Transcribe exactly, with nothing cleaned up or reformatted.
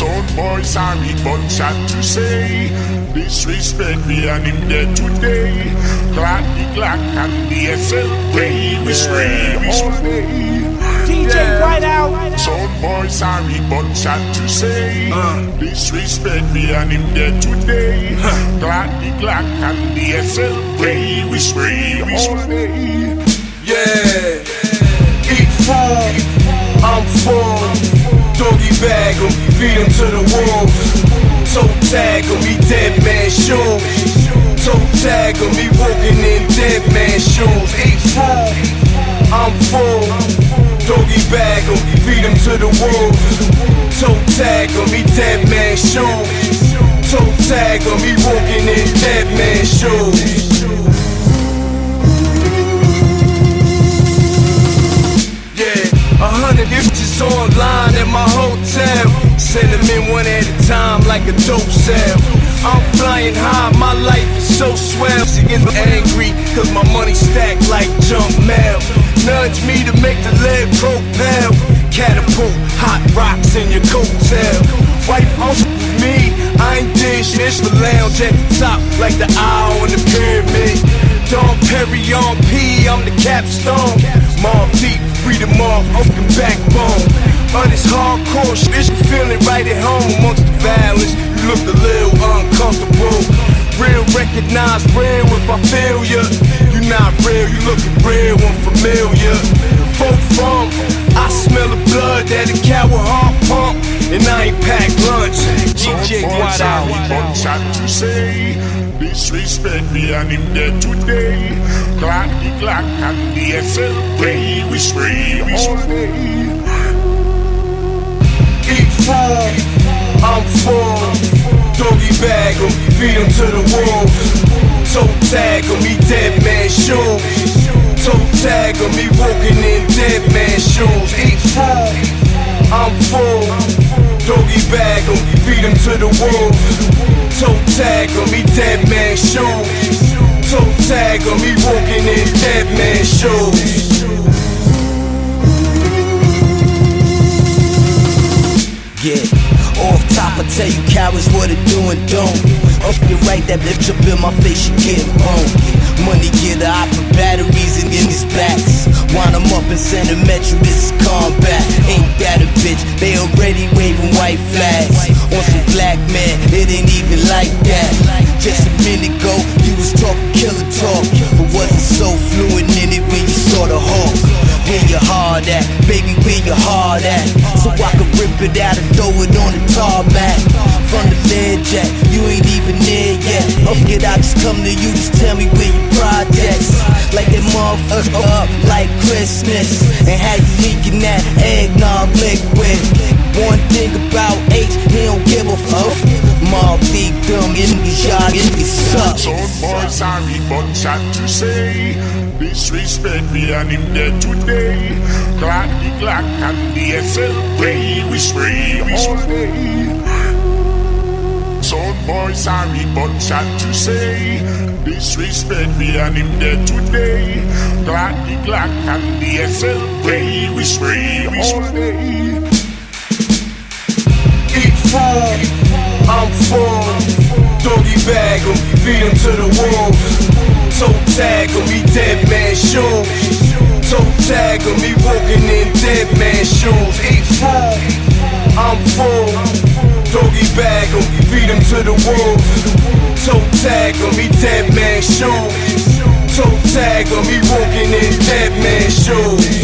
Son boy sorry but sad to say, disrespect me and him dead today. Glad the Glock and the S L K we spray all day. D J yeah. Whiteout. Son boy sorry but sad to say, uh. disrespect me and him dead today. Huh. Glad the Glock and the S L K we spray all day. Yeah, eat food, I'm full. Doggy bag em, feed him to the wolves. Toe tag em, he dead man shoes. Toe tag em, he walking in dead man shoes. Eat food, I'm full. Doggy bag em, feed him to the wolves. Toe tag em, he dead man shoes. Toe tag em, he walking in dead man shoes. A hundred bitches online at my hotel. Send them in one at a time like a dope sale. I'm flying high, my life is so swell. She get angry, cause my money stacked like junk mail. Nudge me to make the lead propel. Catapult, hot rocks in your coattail. Wipe off me, I ain't did shit. The lounge at the top like the eye on the pyramid. Dom Perry on P, I'm the capstone. Mob deep, breathe them off, open backbone. All this hardcore shit, you feel it right at home. Amongst the violence, you look a little uncomfortable. Real, recognize real if I feel ya. You not real, you looking real, unfamiliar. Folk from, I smell the blood that a coward heart pump. And I ain't packed lunch. D J Whiteout. But sad to say, disrespect me and him dead today. Glad the Glock and the S L K we spray all day. Eat food, I'm full. Doggy bag em, feed him to the wolves. Toe tag em, he dead man shoes. Toe tag em, he walking in dead man shoes. Eat food, I'm full. Doggy bag em, feed him to the wolves. Toe tag em, he dead man shoes. Toe tag em, he walking in dead man shoes. Yeah, off top I tell you cowards what to do and don't. Off your right, that bitch up in my face, you get home. Money getter, I put batteries in, in his backs. Wind them up and send a metro, this is combat. Ain't that a bitch, they already waving white flags. On some black man, it ain't even like that. Just a minute ago, you was talking killer talk, but wasn't so fluent in it when you saw the hawk. Where your heart at, baby, where your heart at? So I can rip it out and throw it on the tarmac. From the ledge at, you ain't even near yet. Up get I just come to you, just tell me where your projects. Like that motherfucker up like Christmas. And how you leaking that eggnog liquid. One thing about H, he don't give a fuck. Mob deep, dumb, in the yard, in the suck. Son boy sorry but sad to say, disrespect me and him dead today. Glad the Glock and the S L K we spray all day. Son boy sorry but sad to say, disrespect me and him dead today. Glad the Glock and the S L K we spray all day. Eat food, I'm full. Doggy bag em, feed him to the wolves. Toe tag em, he dead man shoes. Toe tag em, he walking in dead man shoes. Eat food, I'm full. Doggy bag em, feed him to the wolves. Toe tag em, he dead man shoes. Toe tag em, he walking in dead man shoes.